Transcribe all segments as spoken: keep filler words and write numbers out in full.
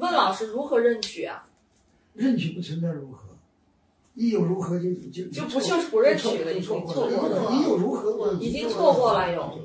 问老师如何认取啊？ 认取不存在如何，一有如何就就就不就是不认取了，已经错过了。 一有如何， 已经错过了，有。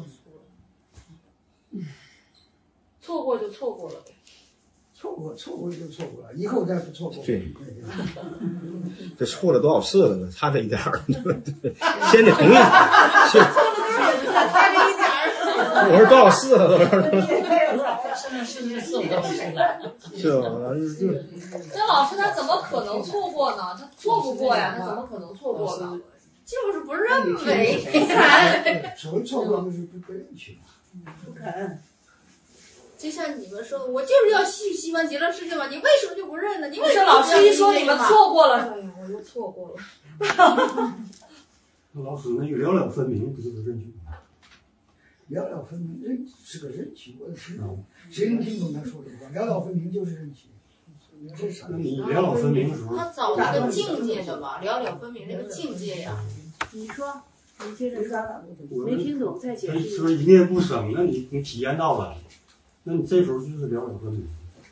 错过就错过了呗。 错过错过就错过了，以后再不错过。 对，这错了多少次了呢？差这一点儿，先得同意。是， 差这一点儿。 我说多少次了都是。 是是四五个是吧？ 是吧？就那老师他怎么可能错过呢？他错不过呀，他怎么可能错过呢？就是不认为。 所谓错过就是不不认取， 不肯。 就像你们说的，我就是要去西方极乐世界嘛，你为什么就不认呢？你为什么老师一说你们错过了， 哎呀，我又错过了。 那老师，那个了了分明不就是认取吗？ 了了分明，认是个认取，我听懂，谁能听懂他说的话？了了分明就是认取，这是啥？ 那你了了分明的时候， 他找一个境界的吧，了了分明那个境界呀。 你说，你接着说，没听懂再解释。 是不是一念不生？那你你体验到了，那你这时候就是了了分明，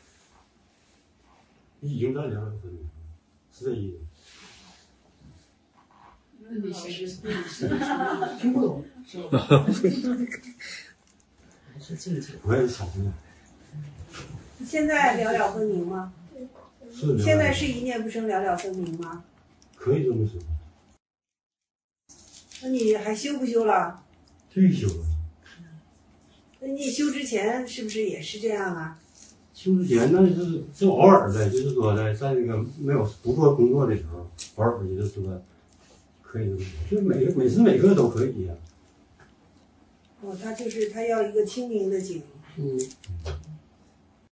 你已经在了了分明，是这意思。 那你是听不懂，是吧？ 是境界。 我也想呢。 现在了了分明吗？ 是。 现在是一念不生了了分明吗？ 可以这么说。 那你还修不修了？ 退休了。 那你修之前是不是也是这样啊？ 修之前那就是就偶尔的，就是说的，在那个没有不做工作的时候，偶尔就是说。可以，就是每个每时每刻都可以呀、 啊。哦，他就是他要一个清明的景。 嗯。